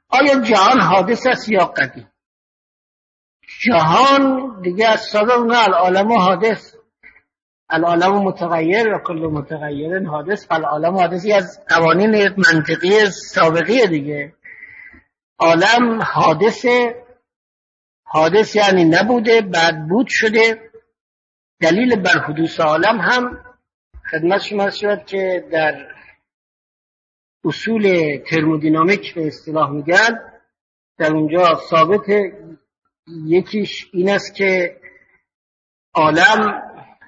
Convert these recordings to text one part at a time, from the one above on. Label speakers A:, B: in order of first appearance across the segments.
A: آیا جهان حادث است یا قدیم؟ جهان دیگه از سابق نه، العالم حادث، العالم متغیر و کل متغیر حادث. فالعالم حادثی از قوانین منطقی سابقی دیگه. عالم حادثه، حادث یعنی نبوده بعد بود شده. دلیل بر حدوث عالم هم خدمت شما شد که در اصول ترمودینامیک به اصطلاح میگن، در اونجا ثابت یکیش این است که عالم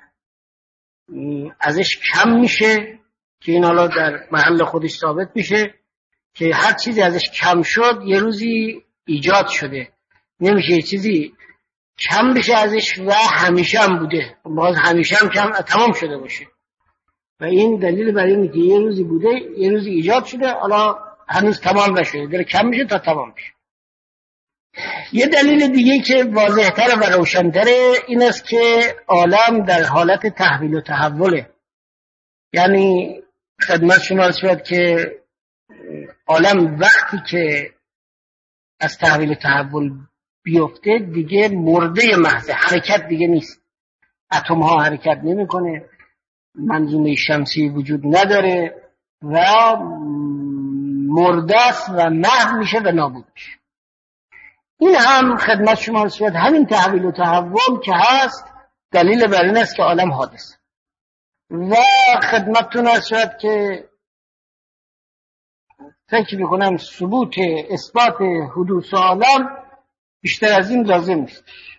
A: ازش کم میشه، که این حالا در محل خودش ثابت میشه که هر چیزی ازش کم شد یه روزی ایجاد شده. نمیشه یه چیزی کم بشه ازش و همیشه هم بوده، باز همیشه هم کم تمام شده باشه. و این دلیل برای اینه که یه روزی بوده، یه روزی ایجاد شده، حالا هنوز تمام نشده، داره کم میشه تا تمام میشه. یه دلیل دیگه که واضح‌تر و روشن‌تره این است که عالم در حالت تحویل و تحوله. یعنی خدمت شما عرض شد که عالم وقتی که از تحویل و تحول بیفته دیگه مرده محض، حرکت دیگه نیست. اتم ها حرکت نمی‌کنه، منظومه شمسی وجود نداره و مرده است و محو میشه و نابود میشه. این هم خدمت شما عرض شد همین تحویل و تحول که هست دلیل بر این است که عالم حادث. و خدمتتون عرض شد که فکر میکنم ثبوت اثبات حدوث عالم بیشتر از این لازم نیست.